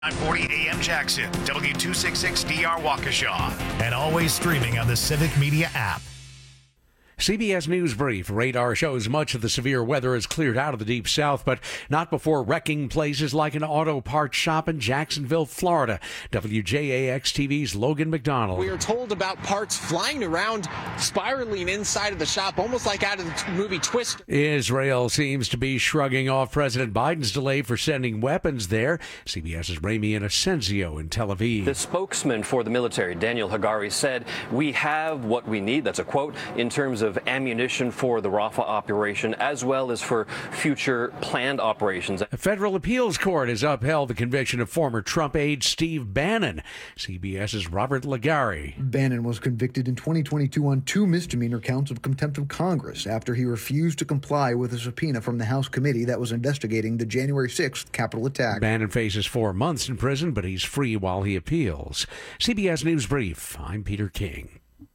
940 AM Jackson, W266DR Waukesha, and always streaming on the Civic Media app. CBS News Brief. Radar shows much of the severe weather has cleared out of the Deep South, but not before wrecking places like an auto parts shop in Jacksonville, Florida. WJAX-TV's Logan McDonald. We are told about parts flying around, spiraling inside of the shop, almost like out of the movie Twister. Israel seems to be shrugging off President Biden's delay for sending weapons there. CBS's Ramy Inocencio in Tel Aviv. The spokesman for the military, Daniel Hagari, said, "We have what we need," that's a quote, in terms of ammunition for the Rafah operation, as well as for future planned operations. A federal appeals court has upheld the conviction of former Trump aide Steve Bannon. CBS's Robert Legari. Bannon was convicted in 2022 on 2 misdemeanor counts of contempt of Congress after he refused to comply with a subpoena from the House committee that was investigating the January 6th Capitol attack. Bannon faces 4 months in prison, but he's free while he appeals. CBS News Brief. I'm Peter King.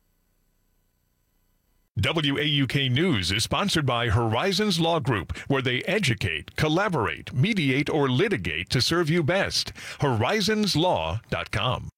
WAUK News is sponsored by Horizons Law Group, where they educate, collaborate, mediate, or litigate to serve you best. Horizonslaw.com.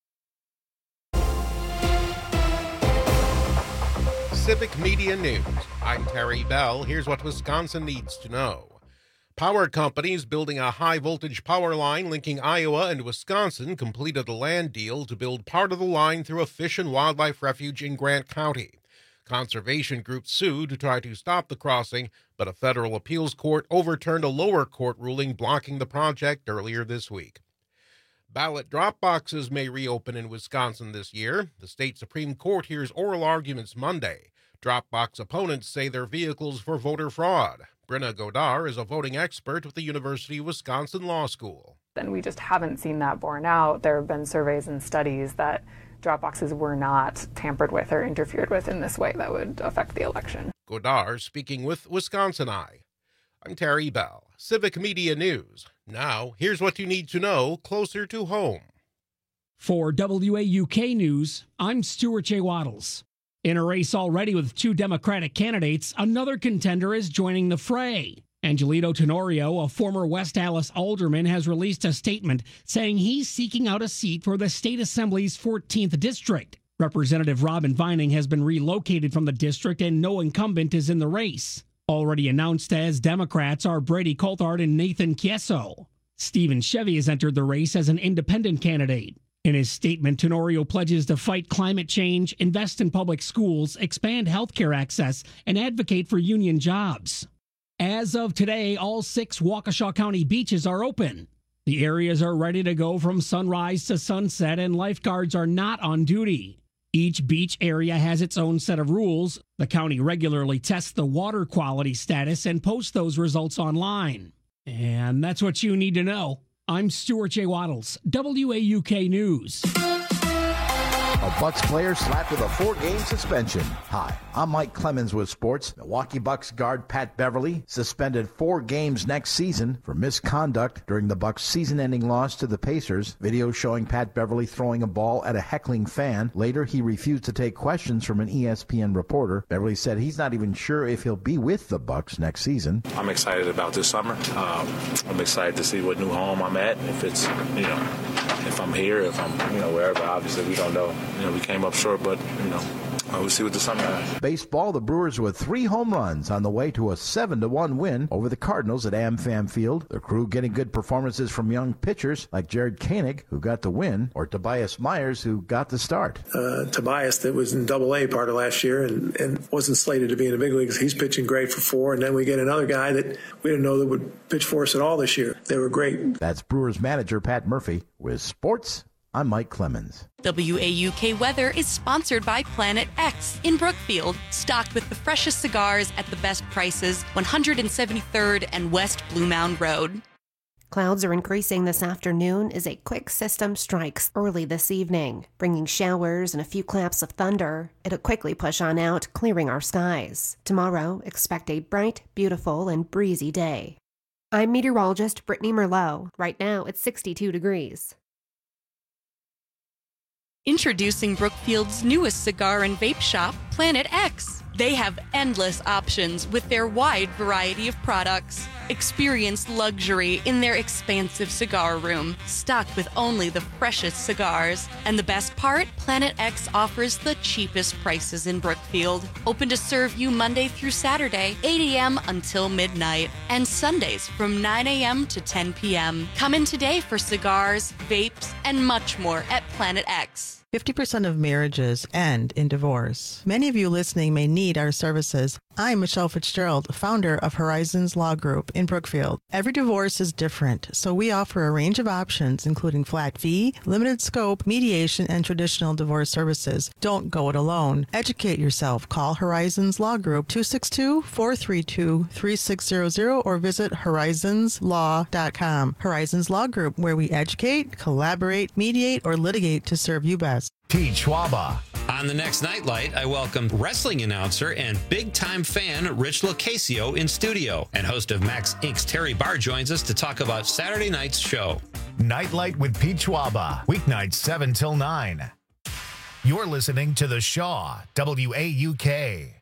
Civic Media News. I'm Terry Bell. Here's what Wisconsin needs to know. Power companies building a high-voltage power line linking Iowa and Wisconsin completed a land deal to build part of the line through a fish and wildlife refuge in Grant County. Conservation groups sued to try to stop the crossing, but a federal appeals court overturned a lower court ruling blocking the project earlier this week. Ballot drop boxes may reopen in Wisconsin this year. The state Supreme Court hears oral arguments Monday. Dropbox opponents say they're vehicles for voter fraud. Brenna Godar is a voting expert with the University of Wisconsin Law School. And we just haven't seen that borne out. There have been surveys and studies that drop boxes were not tampered with or interfered with in this way that would affect the election. Godar speaking with Wisconsin Eye. I'm Terry Bell, Civic Media News. Now, here's what you need to know closer to home. For WAUK News, I'm Stuart J. Waddles. In a race already with 2 Democratic candidates, another contender is joining the fray. Angelito Tenorio, a former West Allis alderman, has released a statement saying he's seeking out a seat for the State Assembly's 14th District. Representative Robin Vining has been relocated from the district and no incumbent is in the race. Already announced as Democrats are Brady Coulthard and Nathan Chieso. Stephen Chevy has entered the race as an independent candidate. In his statement, Tenorio pledges to fight climate change, invest in public schools, expand healthcare access, and advocate for union jobs. As of today, all 6 Waukesha County beaches are open. The areas are ready to go from sunrise to sunset, and lifeguards are not on duty. Each beach area has its own set of rules. The county regularly tests the water quality status and posts those results online. And that's what you need to know. I'm Stuart J. Waddles, WAUK News. A Bucks player slapped with a 4-game suspension. Hi, I'm Mike Clemens with sports. Milwaukee Bucks guard Pat Beverly suspended 4 games next season for misconduct during the Bucks' season-ending loss to the Pacers. Video showing Pat Beverly throwing a ball at a heckling fan. Later, he refused to take questions from an ESPN reporter. Beverly said he's not even sure if he'll be with the Bucks next season. I'm excited about this summer. I'm excited to see what new home I'm at. If it's, if I'm here, if I'm, wherever. Obviously, we don't know. We came up short, but, we'll see what the summer has. Baseball, the Brewers with 3 home runs on the way to a 7-1 win over the Cardinals at AmFam Field. The crew getting good performances from young pitchers like Jared Koenig, who got the win, or Tobias Myers, who got the start. Tobias, that was in Double-A part of last year and wasn't slated to be in the big leagues. He's pitching great for 4, and then we get another guy that we didn't know that would pitch for us at all this year. They were great. That's Brewers manager Pat Murphy. With sports, I'm Mike Clemens. WAUK Weather is sponsored by Planet X in Brookfield, stocked with the freshest cigars at the best prices, 173rd and West Blue Mound Road. Clouds are increasing this afternoon as a quick system strikes early this evening, bringing showers and a few claps of thunder. It'll quickly push on out, clearing our skies. Tomorrow, expect a bright, beautiful, and breezy day. I'm meteorologist Brittany Merlot. Right now, it's 62 degrees. Introducing Brookfield's newest cigar and vape shop, Planet X. They have endless options with their wide variety of products. Experience luxury in their expansive cigar room, stocked with only the freshest cigars. And the best part? Planet X offers the cheapest prices in Brookfield. Open to serve you Monday through Saturday, 8 a.m. until midnight, and Sundays from 9 a.m. to 10 p.m. Come in today for cigars, vapes, and much more at Planet X. 50% of marriages end in divorce. Many of you listening may need our services. I'm Michelle Fitzgerald, founder of Horizons Law Group in Brookfield. Every divorce is different, so we offer a range of options, including flat fee, limited scope, mediation, and traditional divorce services. Don't go it alone. Educate yourself. Call Horizons Law Group 262-432-3600 or visit horizonslaw.com. Horizons Law Group, where we educate, collaborate, mediate, or litigate to serve you best. Pete Schwaba. On the next Nightlight, I welcome wrestling announcer and big-time fan Rich Locasio in studio. And host of Max Inc.'s Terry Barr joins us to talk about Saturday night's show. Nightlight with Pete Schwaba. Weeknights 7 till 9. You're listening to The Shaw, WAUK.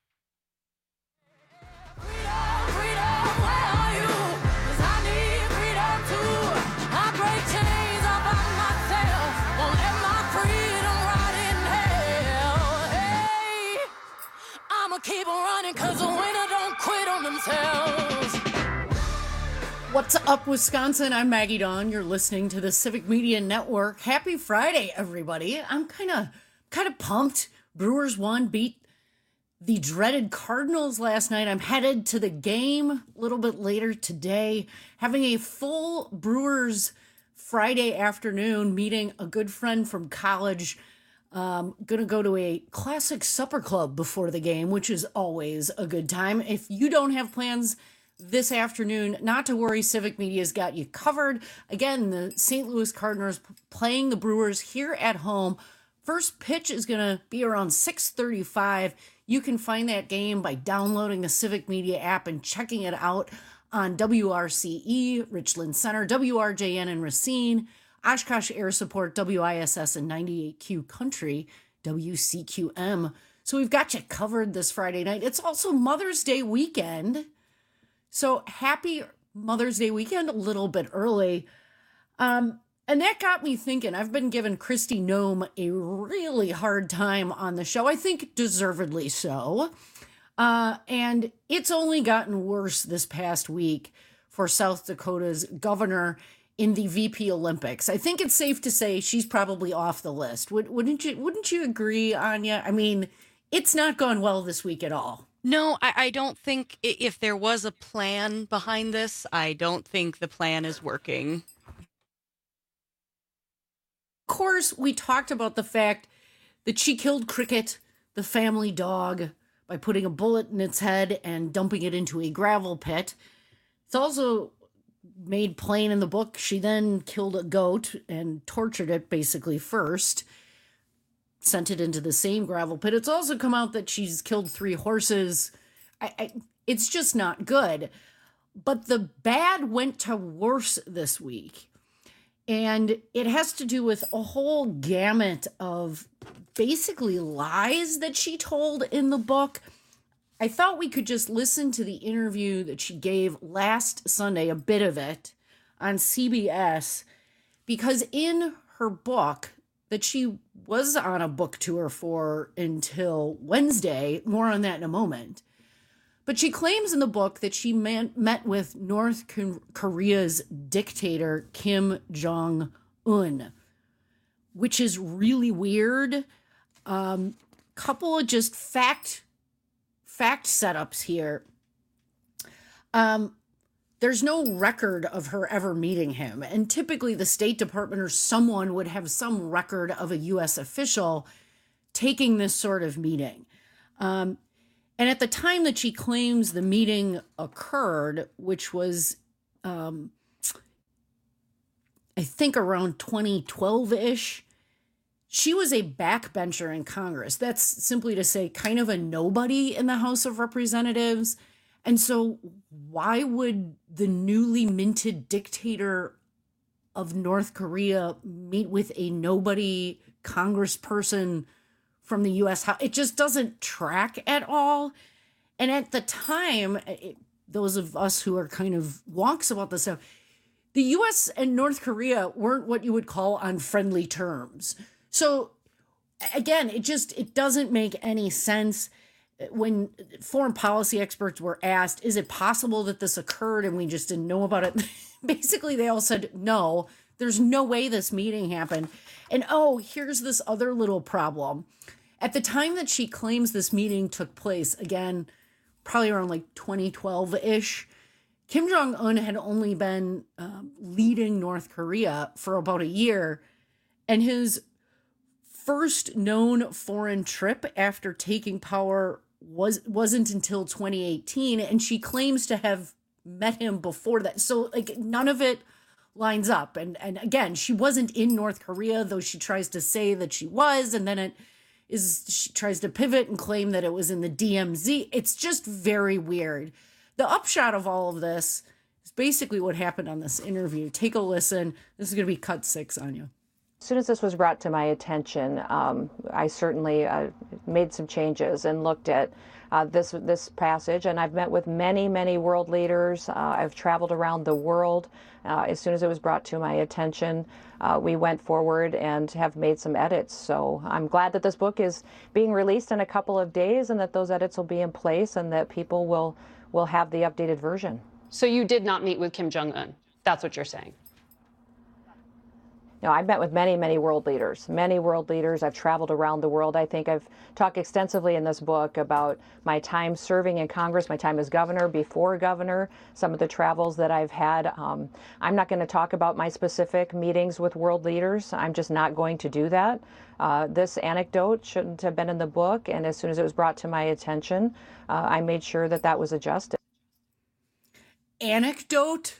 Keep running because the winner don't quit on themselves. What's up, Wisconsin? I'm Maggie Dawn. You're listening to the Civic Media Network. Happy Friday, everybody. I'm kind of pumped. Brewers won, beat the dreaded Cardinals last night. I'm headed to the game a little bit later today, having a full Brewers Friday afternoon, meeting a good friend from college. Gonna go to a classic supper club before the game, which is always a good time. If you don't have plans this afternoon, not to worry, Civic Media's got you covered. Again, the St. Louis Cardinals playing the Brewers here at home. First pitch is gonna be around 6:35. You can find that game by downloading the Civic Media app and checking it out on WRCE, Richland Center, WRJN in Racine, Oshkosh Air Support, WISS, and 98Q Country, WCQM. So we've got you covered this Friday night. It's also Mother's Day weekend. So happy Mother's Day weekend a little bit early. And that got me thinking. I've been giving Kristi Noem a really hard time on the show. I think deservedly so. And it's only gotten worse this past week for South Dakota's governor in the VP Olympics. I think it's safe to say she's probably off the list. Wouldn't you agree, Anya? I mean, it's not gone well this week at all. No, I don't think if there was a plan behind this, I don't think the plan is working. Of course, we talked about the fact that she killed Cricket, the family dog, by putting a bullet in its head and dumping it into a gravel pit. It's also made plain in the book she then killed a goat and tortured it basically first, sent it into the same gravel pit. It's also come out that she's killed 3 horses. It's just not good. But the bad went to worse this week. And it has to do with a whole gamut of basically lies that she told in the book. I thought we could just listen to the interview that she gave last Sunday, a bit of it, on CBS, because in her book that she was on a book tour for until Wednesday, more on that in a moment, but she claims in the book that she met with North Korea's dictator, Kim Jong-un, which is really weird. Couple of just fact setups here. There's no record of her ever meeting him. And typically the State Department or someone would have some record of a U.S. official taking this sort of meeting. And at the time that she claims the meeting occurred, which was, I think around 2012-ish, she was a backbencher in Congress. That's simply to say kind of a nobody in the House of Representatives. And so why would the newly minted dictator of North Korea meet with a nobody congressperson from the U.S. House. It just doesn't track at all. And at the time, those of us who are kind of wonks about this stuff, the U.S. and North Korea weren't what you would call on friendly terms. So again, it doesn't make any sense. When foreign policy experts were asked, is it possible that this occurred and we just didn't know about it? Basically, they all said, no, there's no way this meeting happened. And here's this other little problem. At the time that she claims this meeting took place, again, probably around like 2012-ish, Kim Jong-un had only been leading North Korea for about a year. And his first known foreign trip after taking power wasn't until 2018. And she claims to have met him before that. So like none of it lines up. And again, she wasn't in North Korea, though she tries to say that she was, and then she tries to pivot and claim that it was in the DMZ. It's just very weird. The upshot of all of this is basically what happened on this interview. Take a listen. This is going to be cut 6 on you. As soon as this was brought to my attention, I certainly made some changes and looked at this passage, and I've met with many, many world leaders. I've traveled around the world. As soon as it was brought to my attention, we went forward and have made some edits. So I'm glad that this book is being released in a couple of days and that those edits will be in place and that people will have the updated version. So you did not meet with Kim Jong-un. That's what you're saying. No, I've met with many, many world leaders. I've traveled around the world. I think I've talked extensively in this book about my time serving in Congress, my time as governor, before governor, some of the travels that I've had. I'm not going to talk about my specific meetings with world leaders. I'm just not going to do that. This anecdote shouldn't have been in the book, and as soon as it was brought to my attention, I made sure that was adjusted. Anecdote?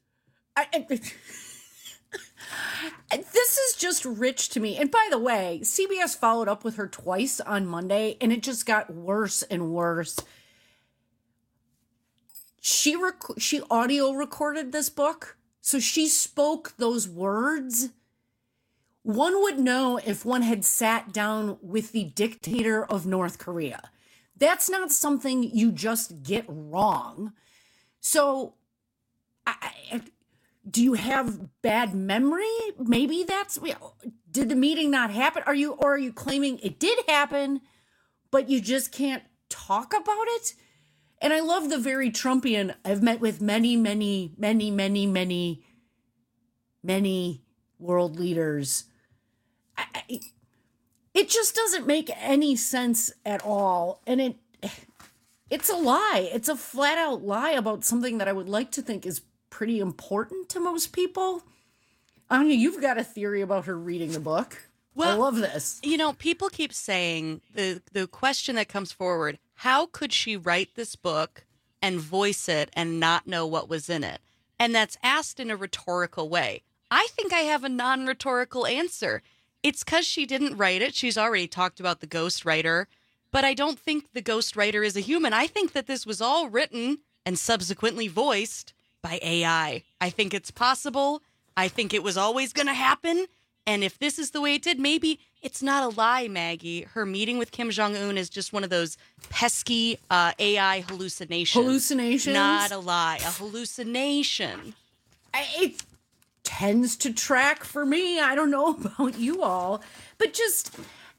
This is just rich to me. And by the way, CBS followed up with her twice on Monday, and it just got worse and worse. She audio recorded this book, so she spoke those words. One would know if one had sat down with the dictator of North Korea. That's not something you just get wrong. So, do you have bad memory? Maybe did the meeting not happen? Are you claiming it did happen, but you just can't talk about it? And I love the very Trumpian, I've met with many, many, many, many, many, many world leaders. It just doesn't make any sense at all. And it's a lie. It's a flat out lie about something that I would like to think is pretty important to most people. Anya, you've got a theory about her reading the book. Well, I love this. You know, people keep saying the question that comes forward, how could she write this book and voice it and not know what was in it? And that's asked in a rhetorical way. I think I have a non-rhetorical answer. It's because she didn't write it. She's already talked about the ghostwriter, but I don't think the ghostwriter is a human. I think that this was all written and subsequently voiced by AI. I think it's possible. I think it was always going to happen. And if this is the way it did, maybe it's not a lie, Maggie. Her meeting with Kim Jong-un is just one of those pesky AI hallucinations. Hallucinations? Not a lie. A hallucination. It tends to track for me. I don't know about you all. But just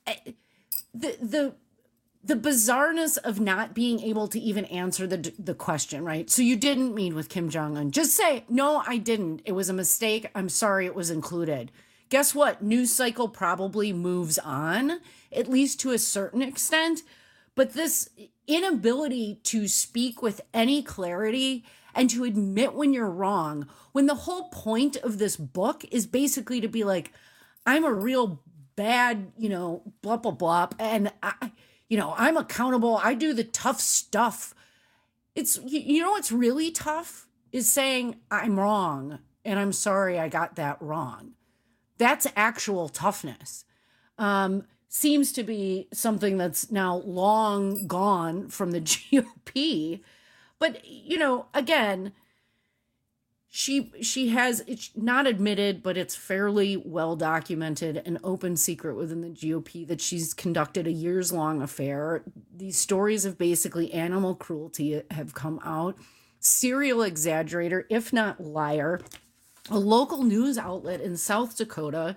the bizarreness of not being able to even answer the question, right? So you didn't meet with Kim Jong-un. Just say, no, I didn't. It was a mistake. I'm sorry it was included. Guess what? News cycle probably moves on, at least to a certain extent. But this inability to speak with any clarity and to admit when you're wrong, when the whole point of this book is basically to be like, I'm a real bad, blah, blah, blah, and I'm accountable. I do the tough stuff. It's, what's really tough is saying I'm wrong and I'm sorry I got that wrong. That's actual toughness. Seems to be something that's now long gone from the GOP. But, again, she has, it's not admitted, but it's fairly well documented, an open secret within the GOP that she's conducted a years-long affair. These stories of basically animal cruelty have come out. Serial exaggerator, if not liar. A local news outlet in South Dakota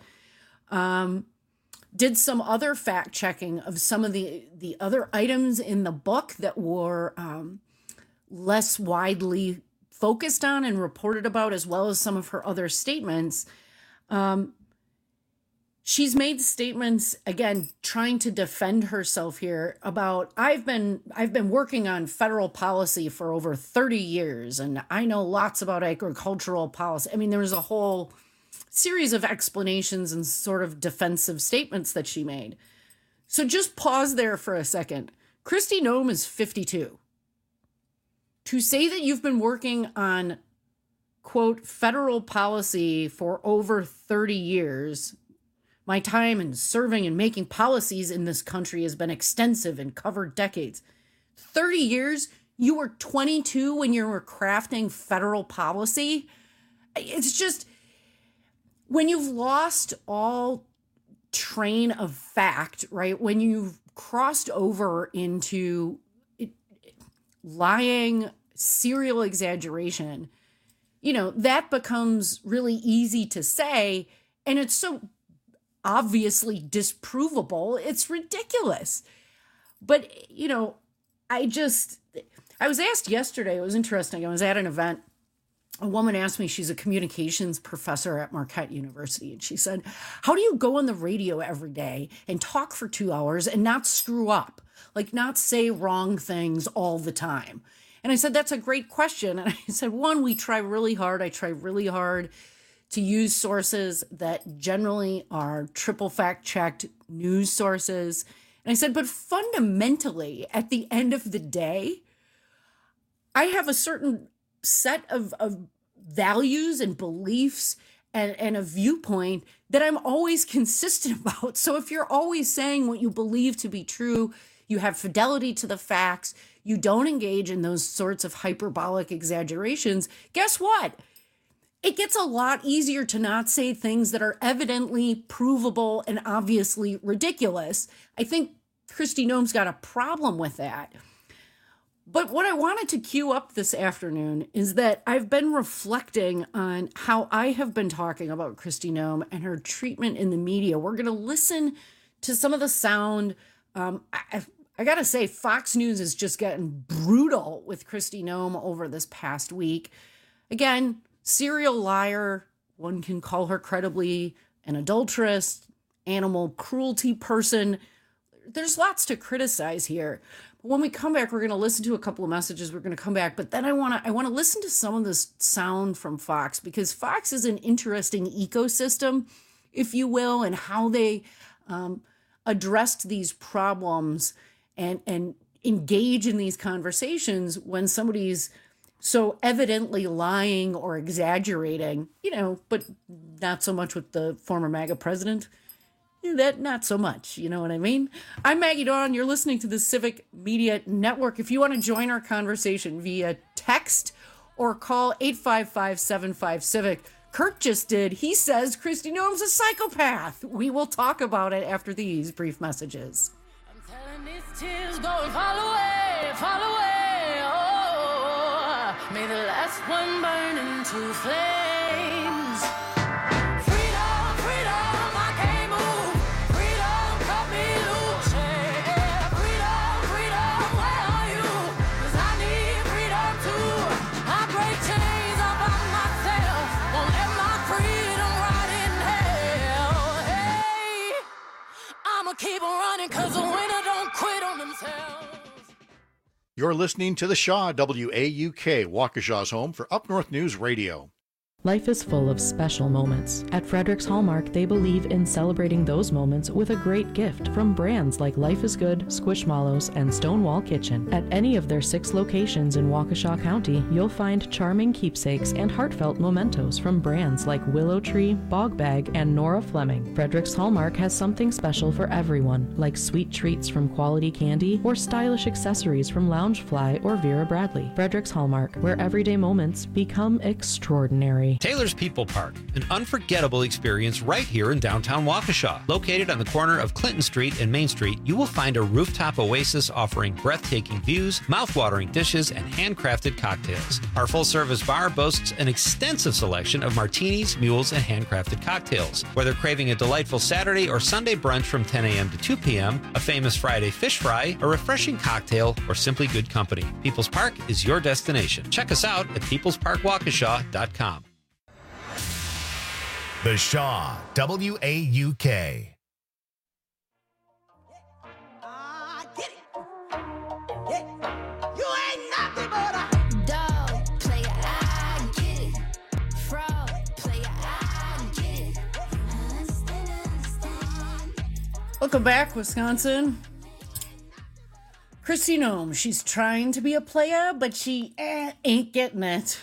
did some other fact-checking of some of the other items in the book that were less widely focused on and reported about, as well as some of her other statements. She's made statements, again, trying to defend herself here about, I've been working on federal policy for over 30 years, and I know lots about agricultural policy. I mean, there was a whole series of explanations and sort of defensive statements that she made. So just pause there for a second. Kristi Noem is 52. To say that you've been working on, quote, federal policy for over 30 years, my time in serving and making policies in this country has been extensive and covered decades. 30 years? You were 22 when you were crafting federal policy? It's just, when you've lost all train of fact, right? When you've crossed over into lying, serial exaggeration, that becomes really easy to say, and it's so obviously disprovable. It's ridiculous. But, I was asked yesterday, it was interesting. I was at an event. A woman asked me, she's a communications professor at Marquette University, and she said, how do you go on the radio every day and talk for 2 hours and not screw up, like not say wrong things all the time? And I said, that's a great question. And I said, one, we try really hard. I try really hard to use sources that generally are triple fact-checked news sources. And I said, but fundamentally, at the end of the day, I have a certain set of values and beliefs and a viewpoint that I'm always consistent about. So if you're always saying what you believe to be true, you have fidelity to the facts, you don't engage in those sorts of hyperbolic exaggerations, guess what? It gets a lot easier to not say things that are evidently provable and obviously ridiculous. I think Kristi Noem's got a problem with that. But what I wanted to cue up this afternoon is that I've been reflecting on how I have been talking about Kristi Noem and her treatment in the media. We're going to listen to some of the sound. I got to say, Fox News has just gotten brutal with Kristi Noem over this past week. Again, serial liar. One can call her credibly an adulteress, animal cruelty person. There's lots to criticize here. When we come back, we're going to listen to a couple of messages. We're going to come back, but then I want to listen to some of this sound from Fox, because Fox is an interesting ecosystem, if you will, and how they addressed these problems and engage in these conversations when somebody's so evidently lying or exaggerating, but not so much with the former MAGA president. That not so much, you know what I mean? I'm Maggie Dawn. You're listening to the Civic Media Network. If you want to join our conversation via text or call 855-75-CIVIC, Kurt just did. He says Kristi Noem's a psychopath. We will talk about it after these brief messages. I'm telling these tears go and fall away, fall away. Oh, may the last one burn into flames. Keep on running, cause the winner don't quit on themselves. You're listening to the Shaw, WAUK, Waukesha's home for Up North News Radio. Life is full of special moments. At Frederick's Hallmark, they believe in celebrating those moments with a great gift from brands like Life is Good, Squishmallows, and Stonewall Kitchen. At any of their 6 locations in Waukesha County, you'll find charming keepsakes and heartfelt mementos from brands like Willow Tree, Bog Bag, and Nora Fleming. Frederick's Hallmark has something special for everyone, like sweet treats from Quality Candy or stylish accessories from Loungefly or Vera Bradley. Frederick's Hallmark, where everyday moments become extraordinary. Taylor's People Park, an unforgettable experience right here in downtown Waukesha. Located on the corner of Clinton Street and Main Street, you will find a rooftop oasis offering breathtaking views, mouth-watering dishes, and handcrafted cocktails. Our full-service bar boasts an extensive selection of martinis, mules, and handcrafted cocktails. Whether craving a delightful Saturday or Sunday brunch from 10 a.m. to 2 p.m., a famous Friday fish fry, a refreshing cocktail, or simply good company, People's Park is your destination. Check us out at peoplesparkwaukesha.com. The Shaw, WAUK. Welcome back, Wisconsin. Kristi Noem, she's trying to be a player, but she ain't getting it.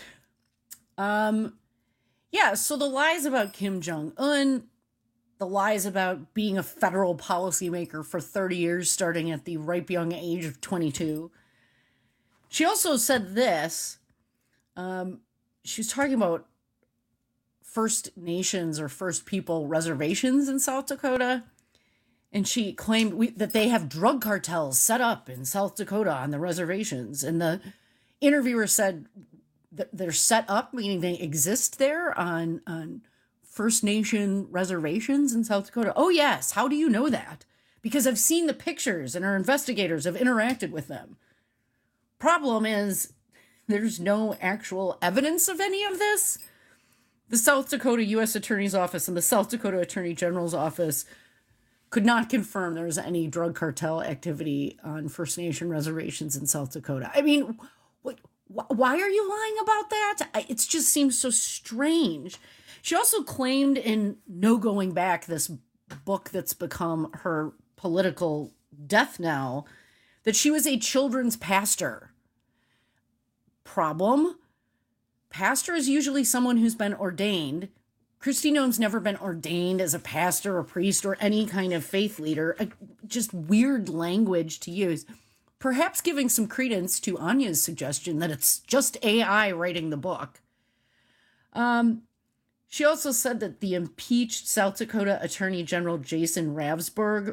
Yeah, so the lies about Kim Jong-un, the lies about being a federal policymaker for 30 years, starting at the ripe young age of 22. She also said this. She was talking about First Nations or First People reservations in South Dakota. And she claimed that they have drug cartels set up in South Dakota on the reservations. And the interviewer said that they're set up, meaning they exist there on First Nation reservations in South Dakota. Oh, yes. How do you know that? Because I've seen the pictures and our investigators have interacted with them. Problem is, there's no actual evidence of any of this. The South Dakota U.S. Attorney's Office and the South Dakota Attorney General's Office could not confirm there was any drug cartel activity on First Nation reservations in South Dakota. I mean, why are you lying about that? It just seems so strange. She also claimed in No Going Back, this book that's become her political death knell, that she was a children's pastor. Problem? Pastor is usually someone who's been ordained. Kristi Noem's never been ordained as a pastor or priest or any kind of faith leader. Just weird language to use. Perhaps giving some credence to Anya's suggestion that it's just AI writing the book. She also said that the impeached South Dakota Attorney General Jason Ravsberg,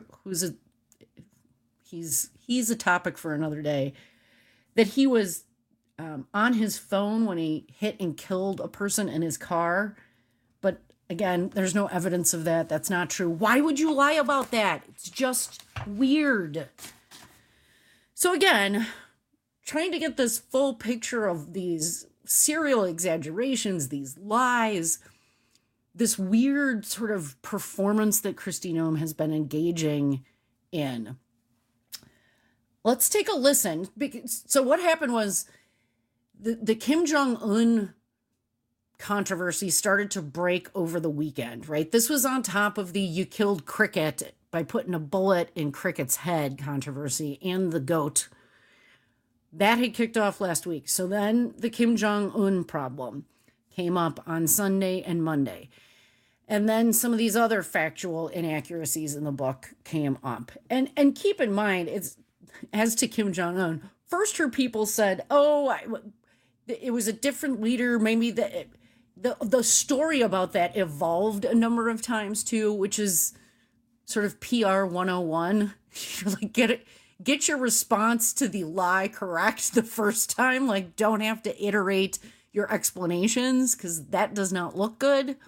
he's a topic for another day, that he was on his phone when he hit and killed a person in his car. But again, there's no evidence of that. That's not true. Why would you lie about that? It's just weird. So again, trying to get this full picture of these serial exaggerations, these lies, this weird sort of performance that Kristi Noem has been engaging in. Let's take a listen. So what happened was the Kim Jong-un controversy started to break over the weekend, right? This was on top of the "you killed Cricket by putting a bullet in Cricket's head" controversy and the goat. That had kicked off last week. So then the Kim Jong-un problem came up on Sunday and Monday. And then some of these other factual inaccuracies in the book came up. And keep in mind, it's as to Kim Jong-un, first her people said, it was a different leader. Maybe the story about that evolved a number of times too, which is sort of PR 101. Like get your response to the lie correct the first time. Like, don't have to iterate your explanations because that does not look good.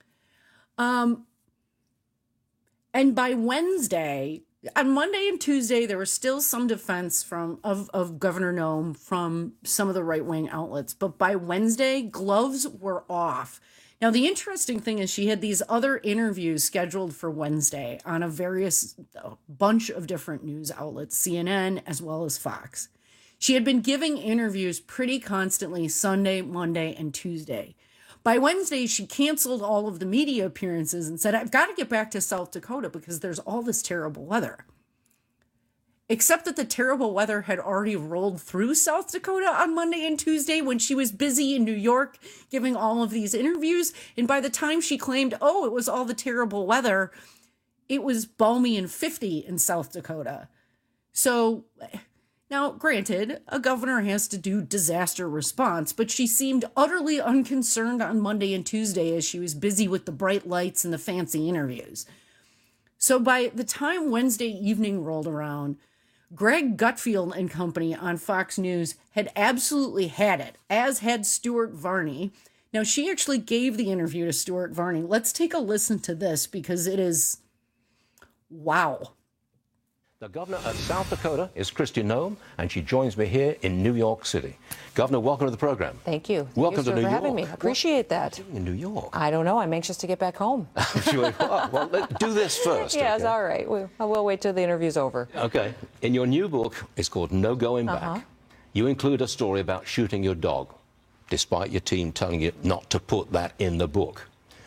And by Wednesday, on Monday and Tuesday, there was still some defense of Governor Noem from some of the right-wing outlets. But by Wednesday, gloves were off. Now, the interesting thing is she had these other interviews scheduled for Wednesday on a bunch of different news outlets, CNN as well as Fox. She had been giving interviews pretty constantly Sunday, Monday, and Tuesday. By Wednesday, she canceled all of the media appearances and said, I've got to get back to South Dakota because there's all this terrible weather. Except that the terrible weather had already rolled through South Dakota on Monday and Tuesday when she was busy in New York giving all of these interviews. And by the time she claimed, oh, it was all the terrible weather, it was balmy and 50 in South Dakota. So now, granted, a governor has to do disaster response, but she seemed utterly unconcerned on Monday and Tuesday as she was busy with the bright lights and the fancy interviews. So by the time Wednesday evening rolled around, Greg Gutfeld and company on Fox News had absolutely had it, as had Stuart Varney. Now, she actually gave the interview to Stuart Varney. Let's take a listen to this because it is, wow. The governor of South Dakota is Kristi Noem, and she joins me here in New York City. Governor, welcome to the program. Thank you. Welcome to New York. Thank you for having me. Appreciate that. What are you doing in New York? I don't know. I'm anxious to get back home. Sure you are. Well, let's do this first. Yes, okay? all right. We'll wait till the interview's over. Okay. In your new book, it's called No Going Back. You include a story about shooting your dog, despite your team telling you not to put that in the book.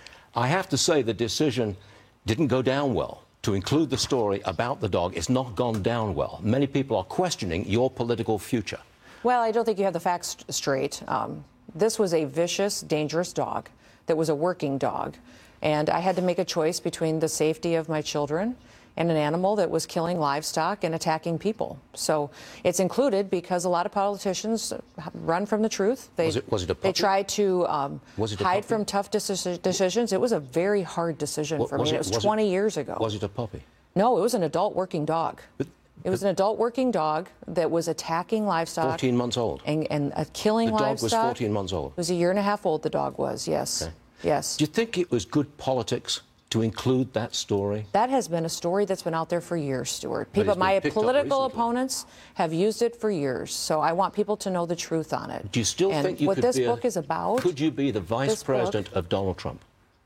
I have to say the decision didn't go down well. To include the story about the dog, it's not gone down well. Many people are questioning your political future. Well, I don't think you have the facts straight. This was a vicious, dangerous dog that was a working dog. And I had to make a choice between the safety of my children and an animal that was killing livestock and attacking people. So it's included because a lot of politicians run from the truth. Was it a puppy? They try to hide from tough decisions. It was a very hard decision for me. It was 20 years ago. Was it a puppy? No, it was an adult working dog. It was an adult working dog that was attacking livestock. 14 months old. And killing livestock. The dog was 14 months old. It was a year and a half old, the dog was, yes. Okay. Yes. Do you think it was good politics to include that story? That has been a story that's been out there for years, Stuart. My political opponents have used it for years, so I want people to know the truth on it. Do you still think you what could this be book is about? Could you be the vice president of Donald Trump?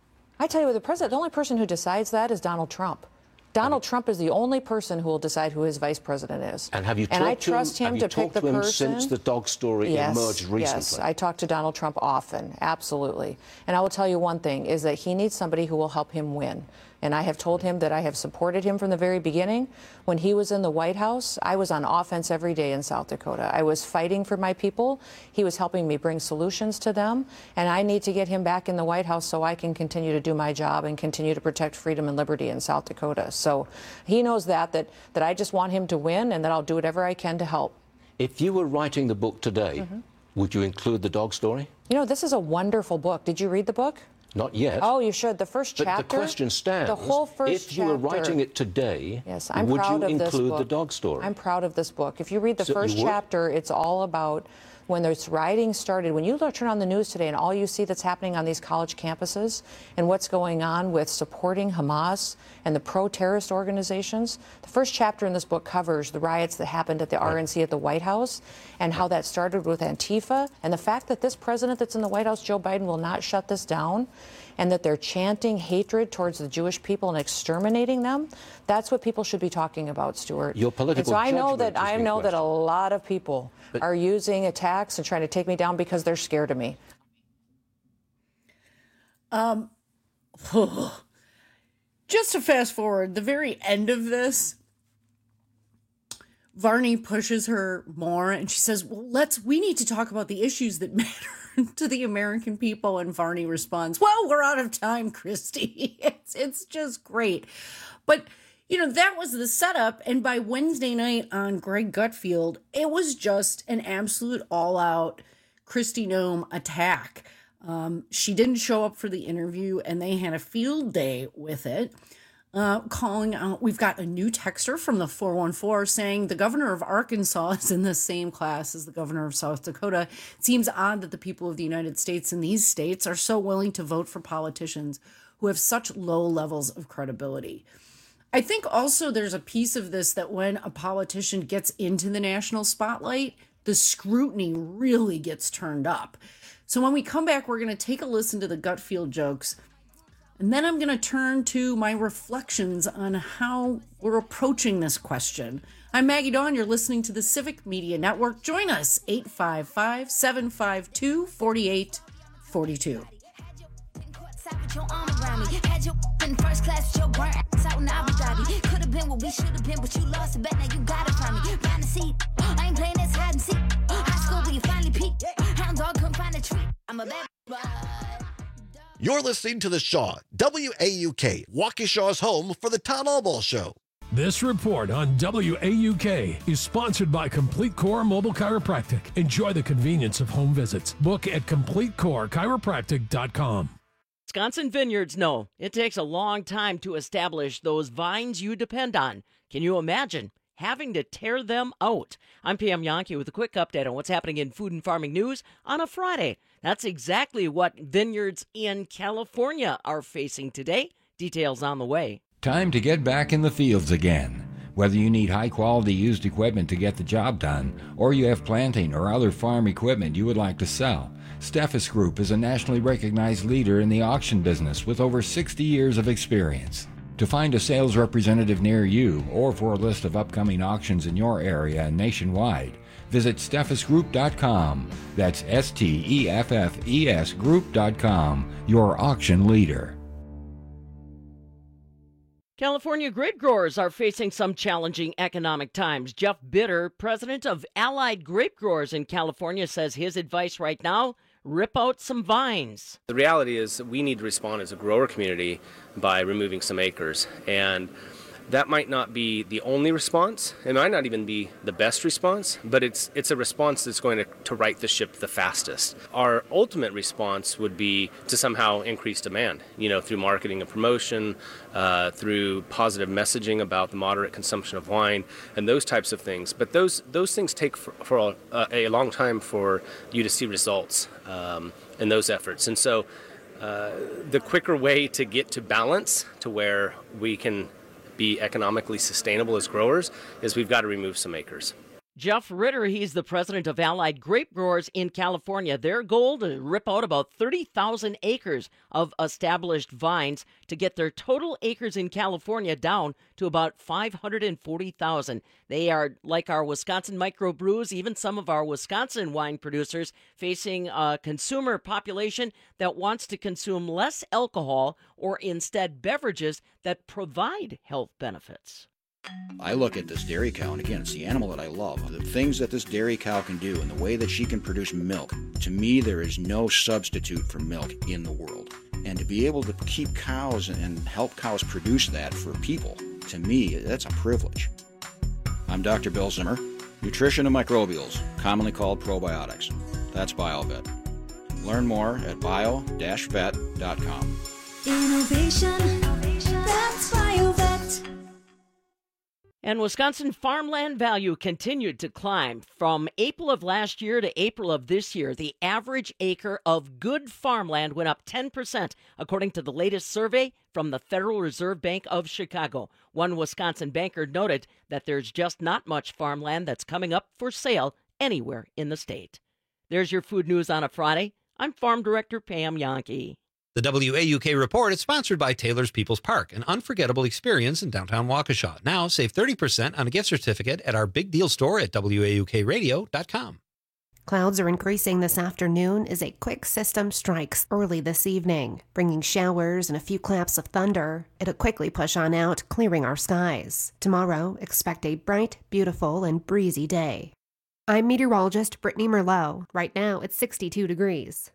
I tell you what, the only person who decides that is Donald Trump. Donald Trump is the only person who will decide who his vice president is. And have you talked and I trust him to pick the person since the dog story emerged recently? Yes, I talk to Donald Trump often, absolutely. And I will tell you one thing, is that he needs somebody who will help him win. And I have told him that I have supported him from the very beginning. When he was in the White House, I was on offense every day in South Dakota. I was fighting for my people. He was helping me bring solutions to them. And I need to get him back in the White House so I can continue to do my job and continue to protect freedom and liberty in South Dakota. So he knows that I just want him to win and that I'll do whatever I can to help. If you were writing the book today, would you include the dog story? You know, this is a wonderful book. Did you read the book? Not yet. Oh, you should. The first chapter. But the question stands. The whole first chapter. If you were writing it today, yes, I'm would proud you of this include book. the dog story? I'm proud of this book. If you read the first chapter, it's all about when this rioting started. When you turn on the news today and all you see that's happening on these college campuses and what's going on with supporting Hamas and the pro-terrorist organizations, the first chapter in this book covers the riots that happened at the RNC at the White House and how that started with Antifa and the fact that this president that's in the White House, Joe Biden, will not shut this down and that they're chanting hatred towards the Jewish people and exterminating them. That's what people should be talking about, Stuart. Your political I know judgment that a lot of people are using attacks and trying to take me down because they're scared of me. Just to fast forward, the very end of this, Varney pushes her more and she says, well, we need to talk about the issues that matter to the American people. And Varney responds, well, we're out of time, Kristi. It's just great. But, you know, that was the setup. And by Wednesday night on Greg Gutfeld, it was just an absolute all-out Kristi Noem attack. She didn't show up for the interview and they had a field day with it. Calling out, we've got a new texter from the 414 saying the governor of Arkansas is in the same class as the governor of South Dakota. It seems odd that the people of the United States in these states are so willing to vote for politicians who have such low levels of credibility. I think also there's a piece of this that when a politician gets into the national spotlight, the scrutiny really gets turned up. So when we come back, we're going to take a listen to the Gutfeld jokes. And then I'm going to turn to my reflections on how we're approaching this question. I'm Maggie Dawn. You're listening to the Civic Media Network. Join us, 855-752-4842. outside with your arm around me. Had your in first class with your burnt ass out in Abu Dhabi. Could have been what we should have been, but you lost it, bet now you got it from me. Find a seat, I ain't playing this hide and seek. High school where you finally peaked. Hound dog couldn't find a treat. I'm a bad boy. You're listening to The Shaw, WAUK, Waukesha's home for the Town Hall Ball Show. This report on WAUK is sponsored by Complete Core Mobile Chiropractic. Enjoy the convenience of home visits. Book at CompleteCoreChiropractic.com. Wisconsin vineyards know it takes a long time to establish those vines you depend on. Can you imagine having to tear them out? I'm Pam Yankee with a quick update on what's happening in food and farming news on a Friday. That's exactly what vineyards in California are facing today. Details on the way. Time to get back in the fields again. Whether you need high-quality used equipment to get the job done, or you have planting or other farm equipment you would like to sell, Steffes Group is a nationally recognized leader in the auction business with over 60 years of experience. To find a sales representative near you, or for a list of upcoming auctions in your area and nationwide, visit SteffesGroup.com. That's STEFFES Group.com, your auction leader. California grape growers are facing some challenging economic times. Jeff Bitter, president of Allied Grape Growers in California, says his advice right now, rip out some vines. The reality is we need to respond as a grower community by removing some acres, and that might not be the only response. It might not even be the best response, but it's a response that's going to right the ship the fastest. Our ultimate response would be to somehow increase demand, through marketing and promotion, through positive messaging about the moderate consumption of wine, and those types of things. But those things take for a long time for you to see results in those efforts. And so the quicker way to get to balance to where we can be economically sustainable as growers is we've got to remove some acres. Jeff Ritter, he's the president of Allied Grape Growers in California. Their goal to rip out about 30,000 acres of established vines to get their total acres in California down to about 540,000. They are, like our Wisconsin microbrews, even some of our Wisconsin wine producers, facing a consumer population that wants to consume less alcohol or instead beverages that provide health benefits. I look at this dairy cow, and again, it's the animal that I love. The things that this dairy cow can do and the way that she can produce milk, to me, there is no substitute for milk in the world. And to be able to keep cows and help cows produce that for people, to me, that's a privilege. I'm Dr. Bill Zimmer, nutrition and microbials, commonly called probiotics. That's BioVet. Learn more at bio-vet.com. Innovation, that's BioVet. And Wisconsin farmland value continued to climb. From April of last year to April of this year, the average acre of good farmland went up 10%, according to the latest survey from the Federal Reserve Bank of Chicago. One Wisconsin banker noted that there's just not much farmland that's coming up for sale anywhere in the state. There's your food news on a Friday. I'm Farm Director Pam Yankee. The WAUK Report is sponsored by Taylor's People's Park, an unforgettable experience in downtown Waukesha. Now save 30% on a gift certificate at our big deal store at WAUKradio.com. Clouds are increasing this afternoon as a quick system strikes early this evening, bringing showers and a few claps of thunder. It'll quickly push on out, clearing our skies. Tomorrow, expect a bright, beautiful, and breezy day. I'm meteorologist Brittany Merlot. Right now, it's 62 degrees.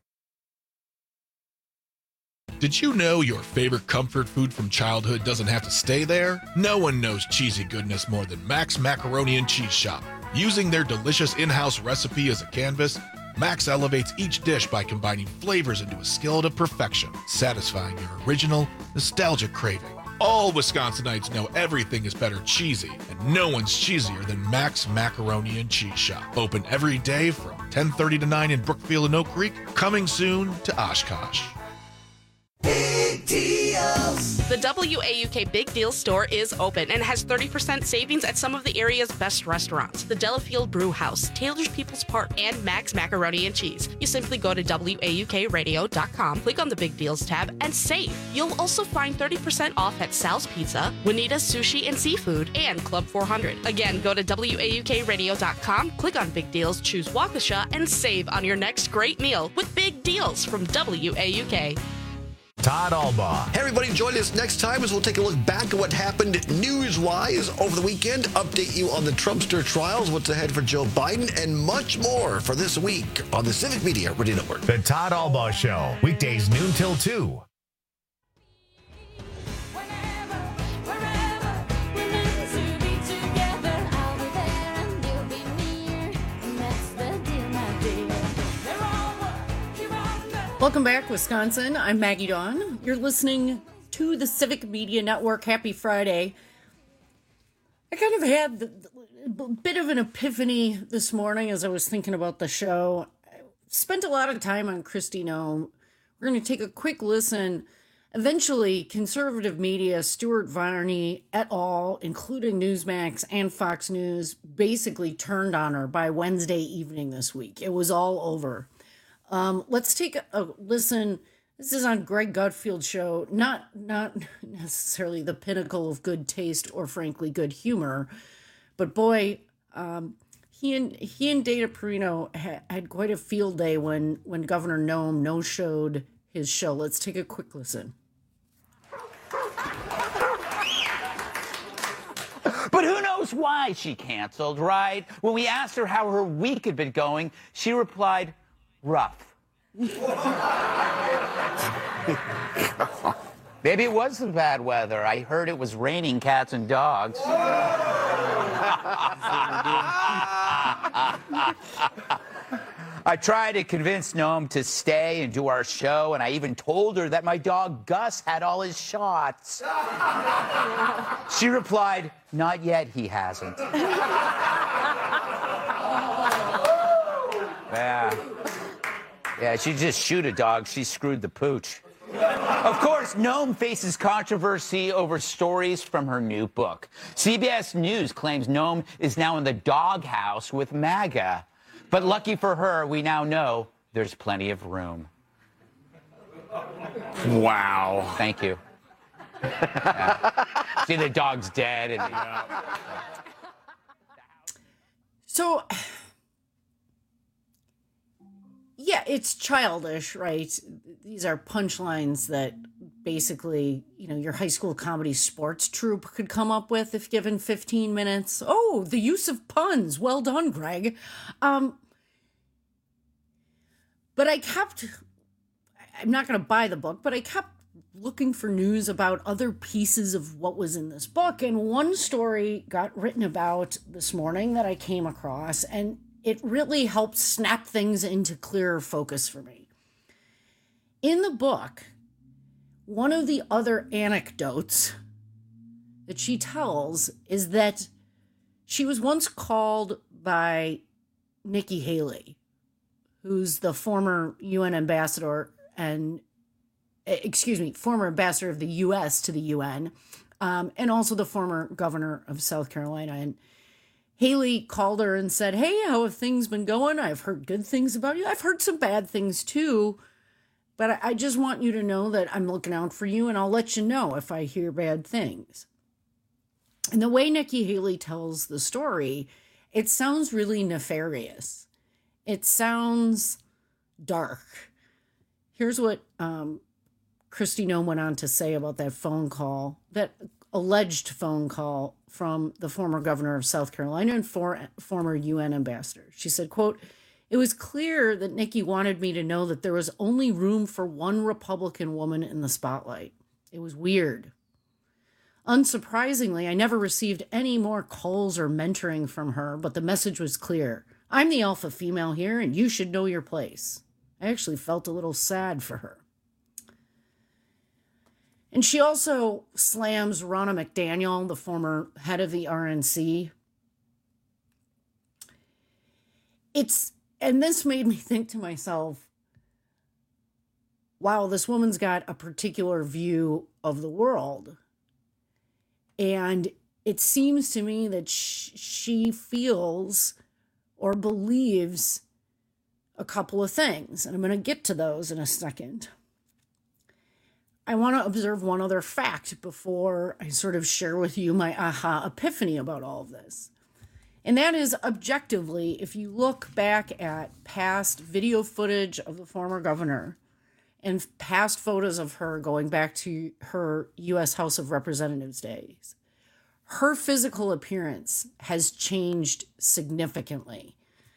Did you know your favorite comfort food from childhood doesn't have to stay there? No one knows cheesy goodness more than Max Macaroni and Cheese Shop. Using their delicious in-house recipe as a canvas, Max elevates each dish by combining flavors into a skillet of perfection, satisfying your original, nostalgic craving. All Wisconsinites know everything is better cheesy, and no one's cheesier than Max Macaroni and Cheese Shop. Open every day from 10:30 to 9 in Brookfield and Oak Creek, coming soon to Oshkosh. Big deals! The WAUK Big Deal store is open and has 30% savings at some of the area's best restaurants. The Delafield Brew House, Taylor's People's Park, and Max Macaroni and Cheese. You simply go to WAUKradio.com, click on the Big Deals tab, and save. You'll also find 30% off at Sal's Pizza, Juanita's Sushi and Seafood, and Club 400. Again, go to WAUKradio.com, click on Big Deals, choose Waukesha, and save on your next great meal with Big Deals from WAUK. Todd Alba. Hey, everybody, join us next time as we'll take a look back at what happened news-wise over the weekend, update you on the Trumpster trials, what's ahead for Joe Biden, and much more for this week on the Civic Media Radio Network. The Todd Alba Show, weekdays noon till 2. Welcome back, Wisconsin. I'm Maggie Dawn. You're listening to the Civic Media Network. Happy Friday. I kind of had a bit of an epiphany this morning as I was thinking about the show. I spent a lot of time on Kristi Noem. We're going to take a quick listen. Eventually, conservative media, Stuart Varney et al., including Newsmax and Fox News, basically turned on her by Wednesday evening this week. It was all over. Let's take a listen. This is on Greg Gutfield's show, not necessarily the pinnacle of good taste or frankly good humor, but boy, he and Dana Perino had quite a field day when Governor Noem no-showed his show. Let's take a quick listen. But who knows why she canceled, right? When we asked her how her week had been going, she replied, rough. Maybe it was the bad weather. I heard it was raining cats and dogs. I tried to convince Noem to stay and do our show, and I even told her that my dog Gus had all his shots. She replied, not yet, he hasn't. Yeah, she just shoot a dog. She screwed the pooch. Of course, Noem faces controversy over stories from her new book. CBS News claims Noem is now in the doghouse with MAGA. But lucky for her, we now know there's plenty of room. Wow. Thank you. Yeah. See, the dog's dead. And So, yeah, it's childish, right? These are punchlines that basically, your high school comedy sports troupe could come up with if given 15 minutes. Oh, the use of puns. Well done, Greg. But I'm not going to buy the book, but I kept looking for news about other pieces of what was in this book. And one story got written about this morning that I came across, and it really helped snap things into clearer focus for me. In the book, one of the other anecdotes that she tells is that she was once called by Nikki Haley, who's the former UN ambassador former ambassador of the U.S. to the UN, and also the former governor of South Carolina. And Haley called her and said, hey, how have things been going? I've heard good things about you. I've heard some bad things too, but I just want you to know that I'm looking out for you, and I'll let you know if I hear bad things. And the way Nikki Haley tells the story, it sounds really nefarious. It sounds dark. Here's what Kristi Noem went on to say about that phone call, that alleged phone call from the former governor of South Carolina and former UN ambassador. She said, quote, it was clear that Nikki wanted me to know that there was only room for one Republican woman in the spotlight. It was weird. Unsurprisingly, I never received any more calls or mentoring from her, but the message was clear. I'm the alpha female here, and you should know your place. I actually felt a little sad for her. And she also slams Ronna McDaniel, the former head of the RNC. And this made me think to myself, wow, this woman's got a particular view of the world. And it seems to me that she feels or believes a couple of things. And I'm going to get to those in a second. I want to observe one other fact before I sort of share with you my aha epiphany about all of this. And that is, objectively, if you look back at past video footage of the former governor and past photos of her going back to her U.S. House of Representatives days, her physical appearance has changed significantly.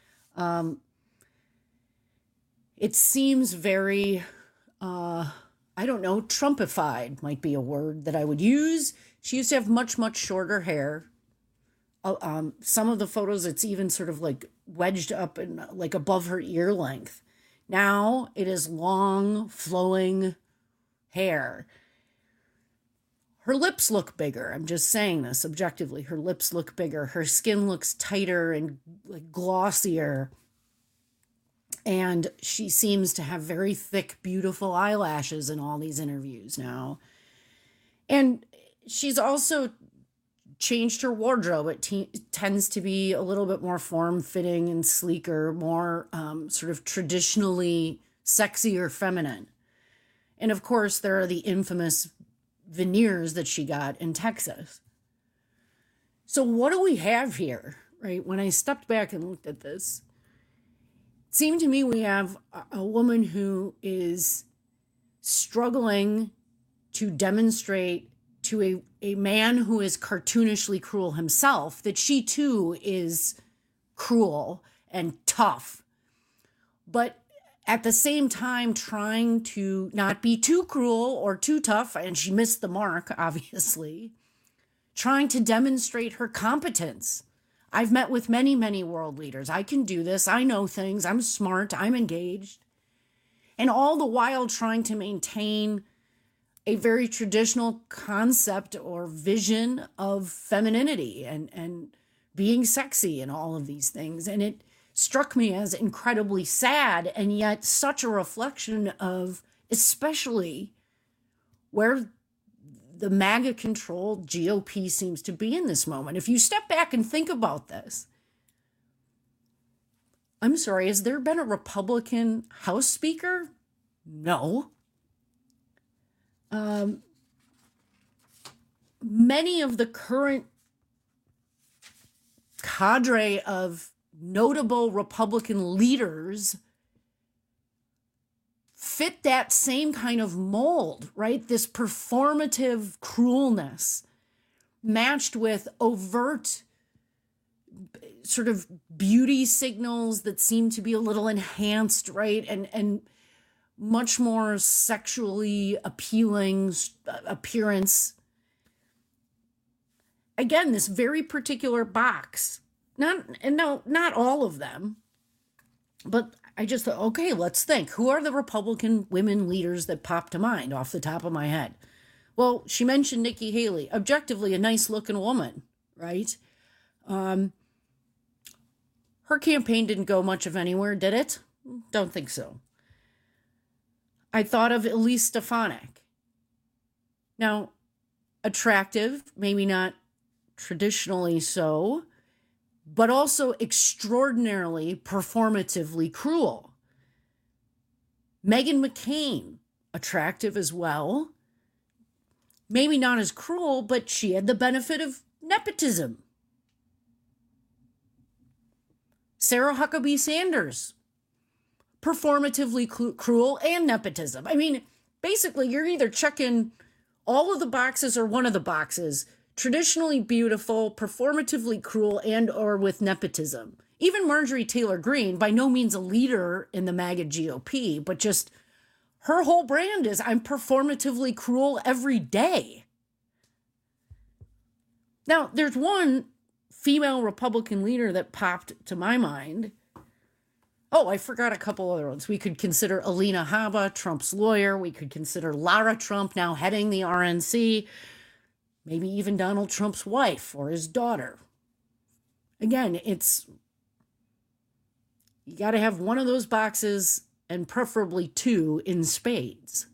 It seems very, I don't know, Trumpified might be a word that I would use. She used to have much, much shorter hair. Some of the photos, it's even sort of like wedged up and like above her ear length. Now it is long, flowing hair. Her lips look bigger. I'm just saying this objectively. Her lips look bigger. Her skin looks tighter and like glossier. And she seems to have very thick, beautiful eyelashes in all these interviews now. And she's also changed her wardrobe. It tends to be a little bit more form-fitting and sleeker, more sort of traditionally sexy or feminine. And of course, there are the infamous veneers that she got in Texas. So what do we have here, right? When I stepped back and looked at this, it seemed to me we have a woman who is struggling to demonstrate to a man who is cartoonishly cruel himself that she too is cruel and tough, but at the same time trying to not be too cruel or too tough, and she missed the mark, obviously, trying to demonstrate her competence. I've met with many, many world leaders. I can do this. I know things. I'm smart. I'm engaged. And all the while trying to maintain a very traditional concept or vision of femininity and being sexy and all of these things. And it struck me as incredibly sad, and yet such a reflection of especially where the MAGA-controlled GOP seems to be in this moment. If you step back and think about this, I'm sorry, has there been a Republican House Speaker? No. Many of the current cadre of notable Republican leaders fit that same kind of mold, right? This performative cruelness matched with overt sort of beauty signals that seem to be a little enhanced, right? And much more sexually appealing appearance. Again, this very particular box. Not all of them, but I just thought, okay, let's think. Who are the Republican women leaders that popped to mind off the top of my head? Well, she mentioned Nikki Haley, objectively a nice-looking woman, right? Her campaign didn't go much of anywhere, did it? Don't think so. I thought of Elise Stefanik. Now, attractive, maybe not traditionally so, but also extraordinarily performatively cruel. Meghan McCain, attractive as well. Maybe not as cruel, but she had the benefit of nepotism. Sarah Huckabee Sanders, performatively cruel and nepotism. I mean, basically, you're either checking all of the boxes or one of the boxes. Traditionally beautiful, performatively cruel, and or with nepotism. Even Marjorie Taylor Greene, by no means a leader in the MAGA GOP, but just her whole brand is, I'm performatively cruel every day. Now, there's one female Republican leader that popped to my mind. Oh, I forgot a couple other ones. We could consider Alina Habba, Trump's lawyer. We could consider Lara Trump, now heading the RNC. Maybe even Donald Trump's wife or his daughter. Again, you got to have one of those boxes and preferably two in spades.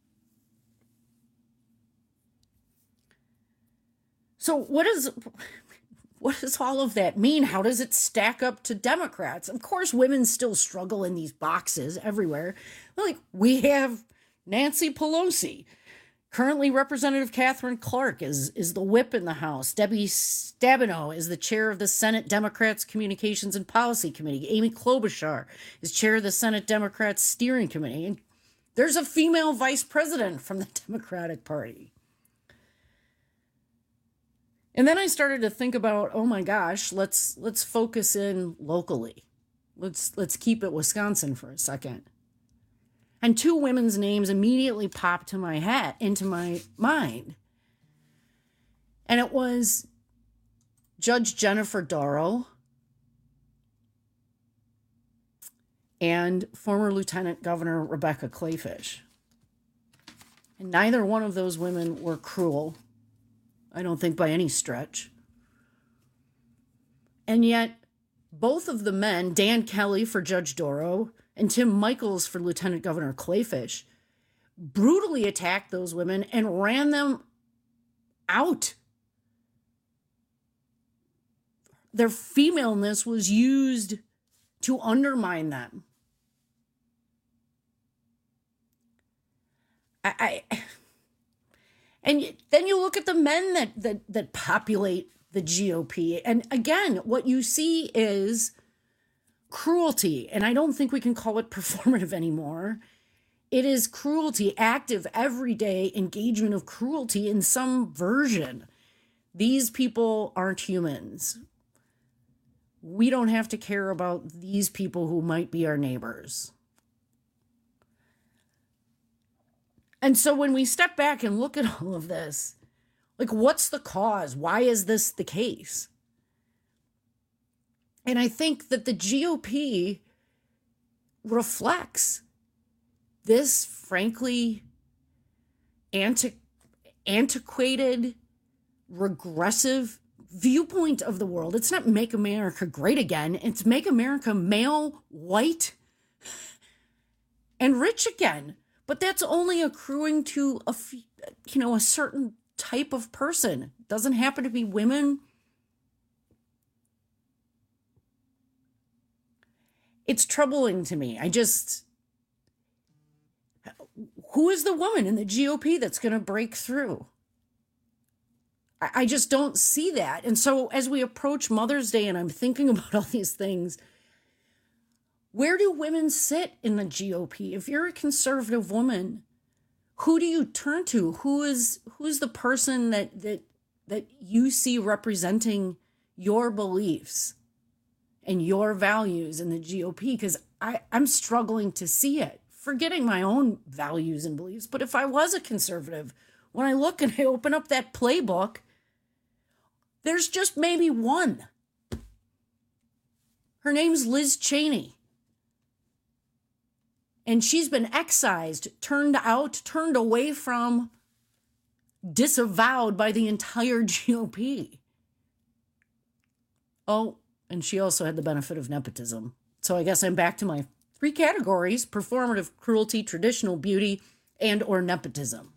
So what does all of that mean? How does it stack up to Democrats? Of course, women still struggle in these boxes everywhere. Like, we have Nancy Pelosi. Currently, Representative Catherine Clark is the whip in the House. Debbie Stabenow is the chair of the Senate Democrats Communications and Policy Committee. Amy Klobuchar is chair of the Senate Democrats Steering Committee. And There's a female vice president from the Democratic Party. And then I started to think about, oh my gosh, let's focus in locally. Let's keep it Wisconsin for a second. And two women's names immediately popped into my mind. And it was Judge Jennifer Dorow and former Lieutenant Governor Rebecca Kleefisch. And neither one of those women were cruel, I don't think by any stretch. And yet, both of the men, Dan Kelly for Judge Dorow and Tim Michels for Lieutenant Governor Kleefisch, brutally attacked those women and ran them out. Their femaleness was used to undermine them. And then you look at the men that populate the GOP. And again, what you see is cruelty. And I don't think we can call it performative anymore. It is cruelty, active, everyday engagement of cruelty in some version. These people aren't humans. We don't have to care about these people who might be our neighbors. And so when we step back and look at all of this, like, what's the cause? Why is this the case? And I think that the GOP reflects this, frankly, antiquated, regressive viewpoint of the world. It's not make America great again. It's make America male, white, and rich again. But that's only accruing to a certain type of person. It doesn't happen to be women. It's troubling to me. Who is the woman in the GOP that's going to break through? I just don't see that. And so as we approach Mother's Day and I'm thinking about all these things, where do women sit in the GOP? If you're a conservative woman, who do you turn to? Who's the person that you see representing your beliefs and your values in the GOP? Because I'm struggling to see it, forgetting my own values and beliefs. But if I was a conservative, when I look and I open up that playbook, there's just maybe one. Her name's Liz Cheney. And she's been excised, turned away from, disavowed by the entire GOP. Oh, and she also had the benefit of nepotism. So I guess I'm back to my 3 categories: performative cruelty, traditional beauty, and or nepotism.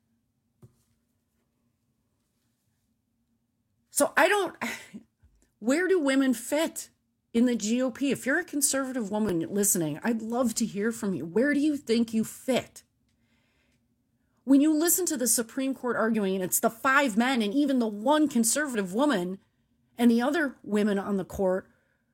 So where do women fit in the GOP? If you're a conservative woman listening, I'd love to hear from you. Where do you think you fit? When you listen to the Supreme Court arguing, and it's the 5 men and even the 1 conservative woman, and the other women on the court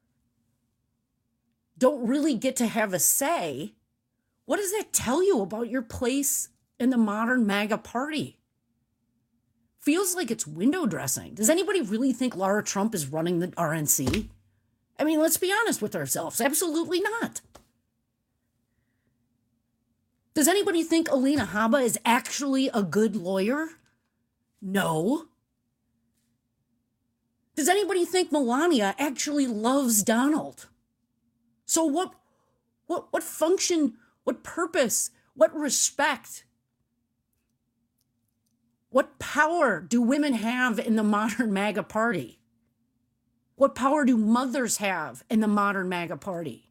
don't really get to have a say, what does that tell you about your place in the modern MAGA party? Feels like it's window dressing. Does anybody really think Laura Trump is running the RNC? I mean, let's be honest with ourselves. Absolutely not. Does anybody think Alina Habba is actually a good lawyer? No. Does anybody think Melania actually loves Donald? So what function, what purpose, what respect, what power do women have in the modern MAGA party? What power do mothers have in the modern MAGA party?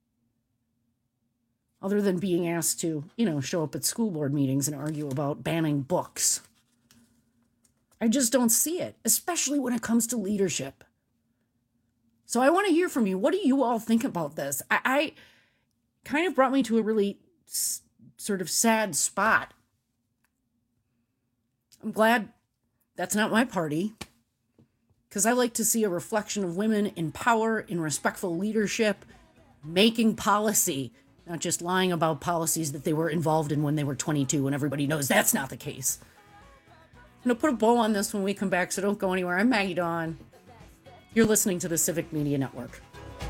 Other than being asked to, show up at school board meetings and argue about banning books. I just don't see it, especially when it comes to leadership. So I want to hear from you. What do you all think about this? I kind of brought me to a really sort of sad spot. I'm glad that's not my party, because I like to see a reflection of women in power, in respectful leadership, making policy, not just lying about policies that they were involved in when they were 22, and everybody knows that's not the case. I'm going to put a bow on this when we come back, so don't go anywhere. I'm Maggie Dawn. You're listening to the Civic Media Network.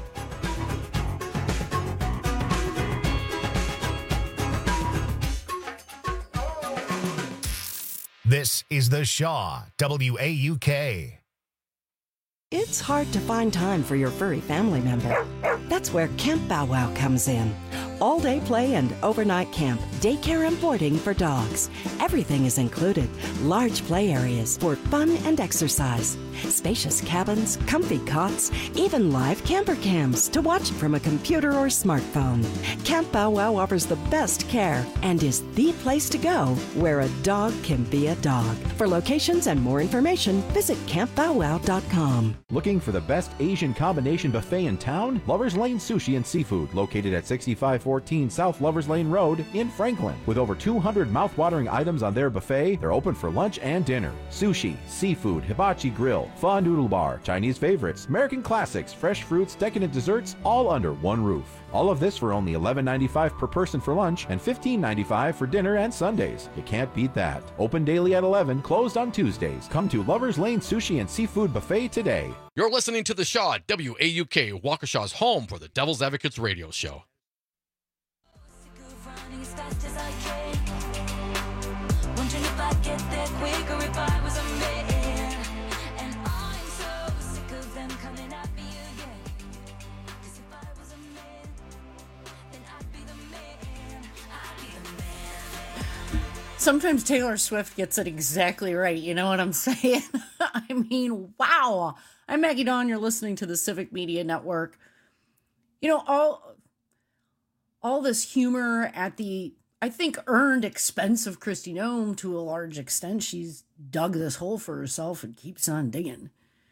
This is the Shaw, WAUK. It's hard to find time for your furry family member. That's where Camp Bow Wow comes in. All-day play and overnight camp, daycare and boarding for dogs. Everything is included. Large play areas for fun and exercise. Spacious cabins, comfy cots, even live camper cams to watch from a computer or smartphone. Camp Bow Wow offers the best care and is the place to go where a dog can be a dog. For locations and more information, visit campbowwow.com. Looking for the best Asian combination buffet in town? Lovers Lane Sushi and Seafood, located at 6514 South Lovers Lane Road in Franklin. With over 200 mouth-watering items on their buffet, they're open for lunch and dinner. Sushi, seafood, hibachi grill, pho noodle bar, Chinese favorites, American classics, fresh fruits, decadent desserts, all under one roof. All of this for only $11.95 per person for lunch and $15.95 for dinner and Sundays. You can't beat that. Open daily at 11, closed on Tuesdays. Come to Lovers Lane Sushi and Seafood Buffet today. You're listening to The Shaw, WAUK, Waukesha's home for the Devil's Advocates radio show. Wondering if I'd get there quicker if I was a man. And I'm so sick of them coming at me again. 'Cause if I was a man, then I'd be the man. I'd be the man. Sometimes Taylor Swift gets it exactly right. You know what I'm saying? I mean, wow. I'm Maggie Dawn. You're listening to the Civic Media Network. You know, all this humor at the, I think, earned expense of Kristi Noem to a large extent. She's dug this hole for herself and keeps on digging.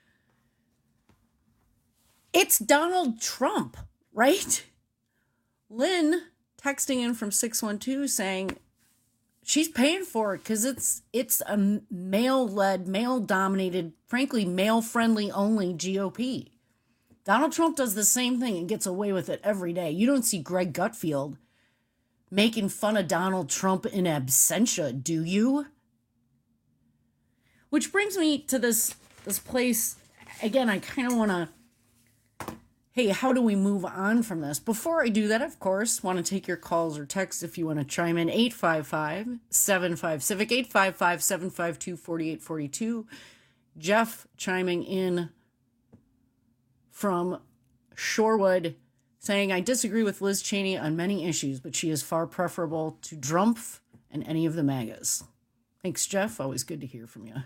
It's Donald Trump, right? Lynn texting in from 612 saying she's paying for it because it's a male-led, male-dominated, frankly, male-friendly only GOP. Donald Trump does the same thing and gets away with it every day. You don't see Greg Gutfeld making fun of Donald Trump in absentia, do you? Which brings me to this place. Again, I kind of want to, hey, how do we move on from this? Before I do that, of course, want to take your calls or texts if you want to chime in. 855-75-CIVIC, 855-752-4842. Jeff chiming in from Shorewood, saying, I disagree with Liz Cheney on many issues, but she is far preferable to Drumpf and any of the MAGAs. Thanks, Jeff. Always good to hear from you.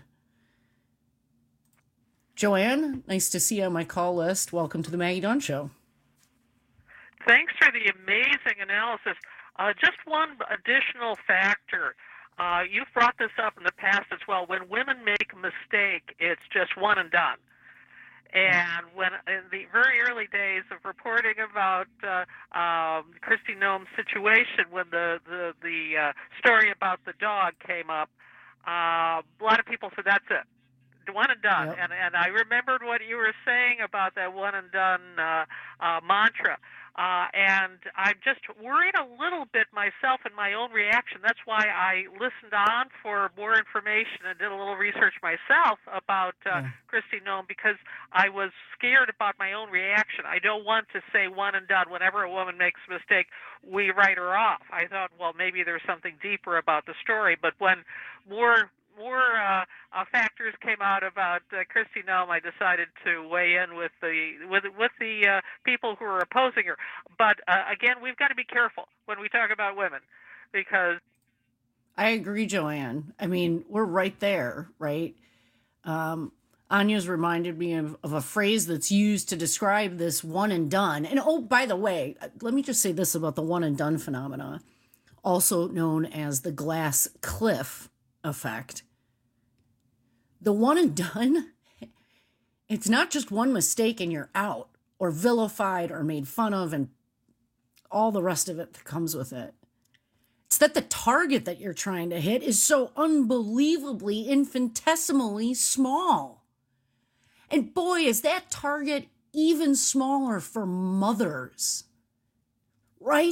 Joanne, nice to see you on my call list. Welcome to the Maggie Dawn Show. Thanks for the amazing analysis. Just one additional factor. You've brought this up in the past as well. When women make a mistake, it's just one and done. And when in the very early days of reporting about Kristi Noem's situation, when the story about the dog came up, a lot of people said, that's it, one and done. Yep. And I remembered what you were saying about that one and done mantra. And I'm just worried a little bit myself in my own reaction. That's why I listened on for more information and did a little research myself about Kristi Noem, because I was scared about my own reaction. I don't want to say one and done. Whenever a woman makes a mistake, we write her off. I thought, well, maybe there's something deeper about the story. But when more factors came out about Kristi Noem, I decided to weigh in with the people who are opposing her. But again, we've got to be careful when we talk about women, because I agree, Joanne. I mean, we're right there, right? Anya's reminded me of a phrase that's used to describe this one and done. And oh, by the way, let me just say this about the one and done phenomena, also known as the glass cliff effect. The one and done, it's not just one mistake and you're out, or vilified or made fun of and all the rest of it that comes with it. It's that the target that you're trying to hit is so unbelievably, infinitesimally small. And boy, is that target even smaller for mothers, right?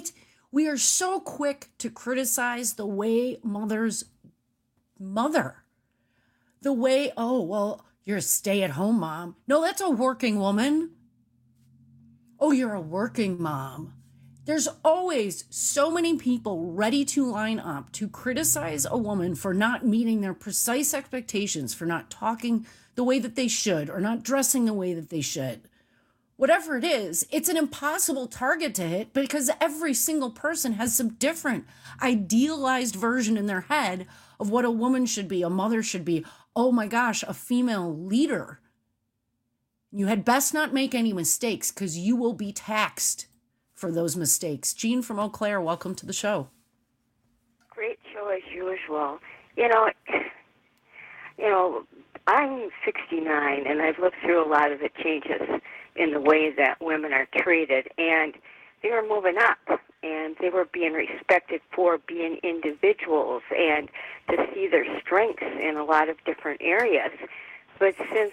We are so quick to criticize the way mothers mother. The way, oh, well, you're a stay-at-home mom. No, that's a working woman. Oh, you're a working mom. There's always so many people ready to line up to criticize a woman for not meeting their precise expectations, for not talking the way that they should, or not dressing the way that they should. Whatever it is, it's an impossible target to hit because every single person has some different idealized version in their head of what a woman should be, a mother should be. Oh my gosh, a female leader. You had best not make any mistakes because you will be taxed for those mistakes. Jean from Eau Claire, welcome to the show. Great show as usual. You know, I'm 69 and I've lived through a lot of the changes in the way that women are treated, and they were moving up and they were being respected for being individuals and to see their strengths in a lot of different areas. But since,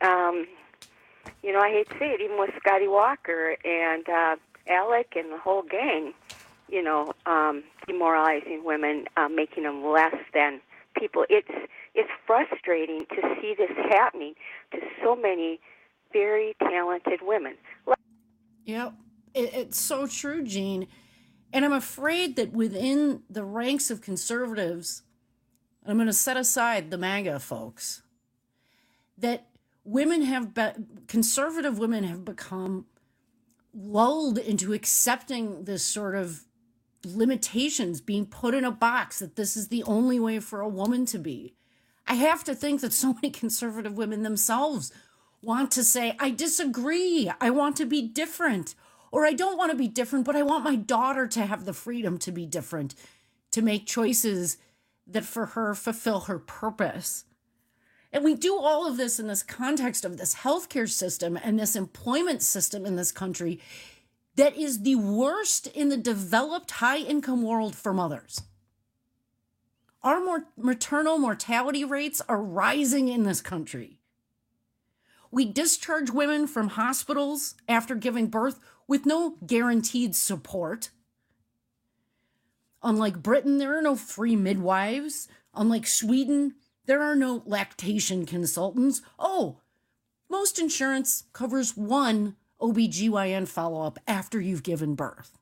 I hate to say it, even with Scotty Walker and Alec and the whole gang, demoralizing women, making them less than people. It's frustrating to see this happening to so many very talented women. Yep, it's so true, Jean. And I'm afraid that within the ranks of conservatives, I'm going to set aside the MAGA folks, that conservative women have become lulled into accepting this sort of limitations, being put in a box, that this is the only way for a woman to be. I have to think that so many conservative women themselves want to say, I disagree, I want to be different, or I don't want to be different, but I want my daughter to have the freedom to be different, to make choices that for her fulfill her purpose. And we do all of this in this context of this healthcare system and this employment system in this country that is the worst in the developed high-income world for mothers. Our maternal mortality rates are rising in this country. We discharge women from hospitals after giving birth with no guaranteed support. Unlike Britain, there are no free midwives. Unlike Sweden, there are no lactation consultants. Oh, most insurance covers one OBGYN follow-up after you've given birth.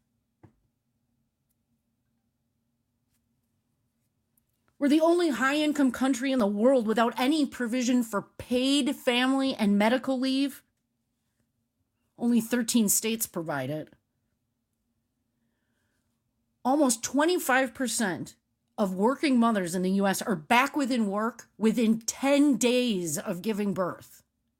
We're the only high-income country in the world without any provision for paid family and medical leave. Only 13 states provide it. Almost 25% of working mothers in the U.S. are back within work within 10 days of giving birth.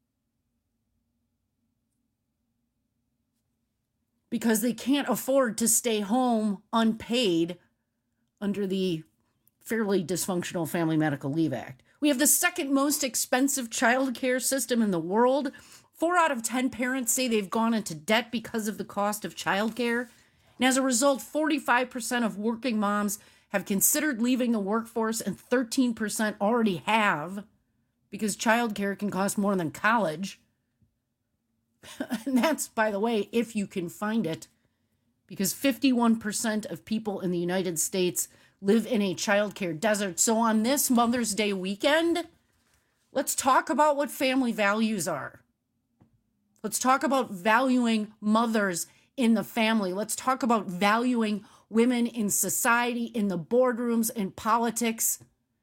Because they can't afford to stay home unpaid under the fairly dysfunctional Family Medical Leave Act. We have the second most expensive child care system in the world. 4 out of 10 parents say they've gone into debt because of the cost of child care. And as a result, 45% of working moms have considered leaving the workforce, and 13% already have, because child care can cost more than college. And that's, by the way, if you can find it, because 51% of people in the United States live in a childcare desert. So on this Mother's Day weekend, let's talk about what family values are. Let's talk about valuing mothers in the family. Let's talk about valuing women in society, in the boardrooms, in politics,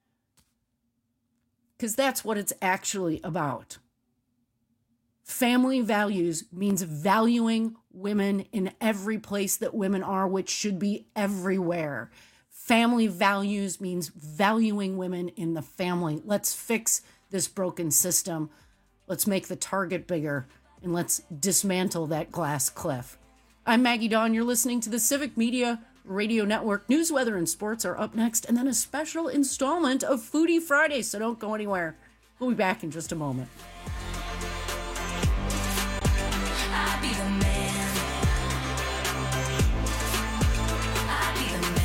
because that's what it's actually about. Family values means valuing women in every place that women are, which should be everywhere. Family values means valuing women in the family. Let's fix this broken system. Let's make the target bigger, and let's dismantle that glass cliff. I'm Maggie Dawn. You're listening to the Civic Media Radio Network. News, weather, and sports are up next, and then a special installment of Foodie Friday, so don't go anywhere. We'll be back in just a moment. I'll be the man. I'll be the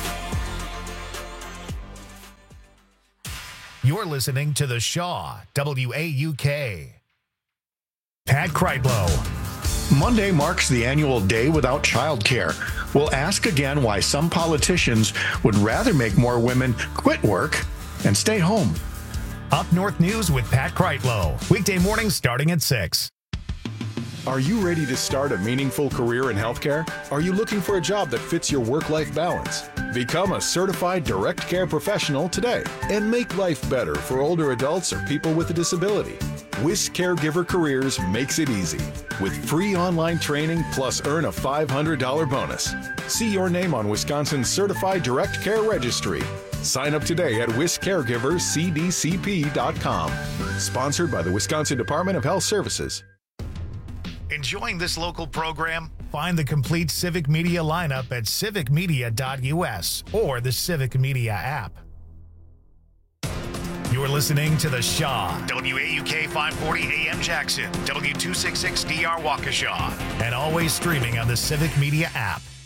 man. You're listening to The Shaw, WAUK. Pat Kreitlow. Monday marks the annual Day Without Childcare. We'll ask again why some politicians would rather make more women quit work and stay home. Up North News with Pat Kreitlow. Weekday mornings starting at 6. Are you ready to start a meaningful career in healthcare? Are you looking for a job that fits your work-life balance? Become a certified direct care professional today and make life better for older adults or people with a disability. WIS Caregiver Careers makes it easy with free online training plus earn a $500 bonus. See your name on Wisconsin's Certified Direct Care Registry. Sign up today at wiscaregivercdcp.com. Sponsored by the Wisconsin Department of Health Services. Enjoying this local program? Find the complete Civic Media lineup at civicmedia.us or the Civic Media app. You're listening to The Shaw, WAUK 540 AM Jackson, W266DR Waukesha, and always streaming on the Civic Media app.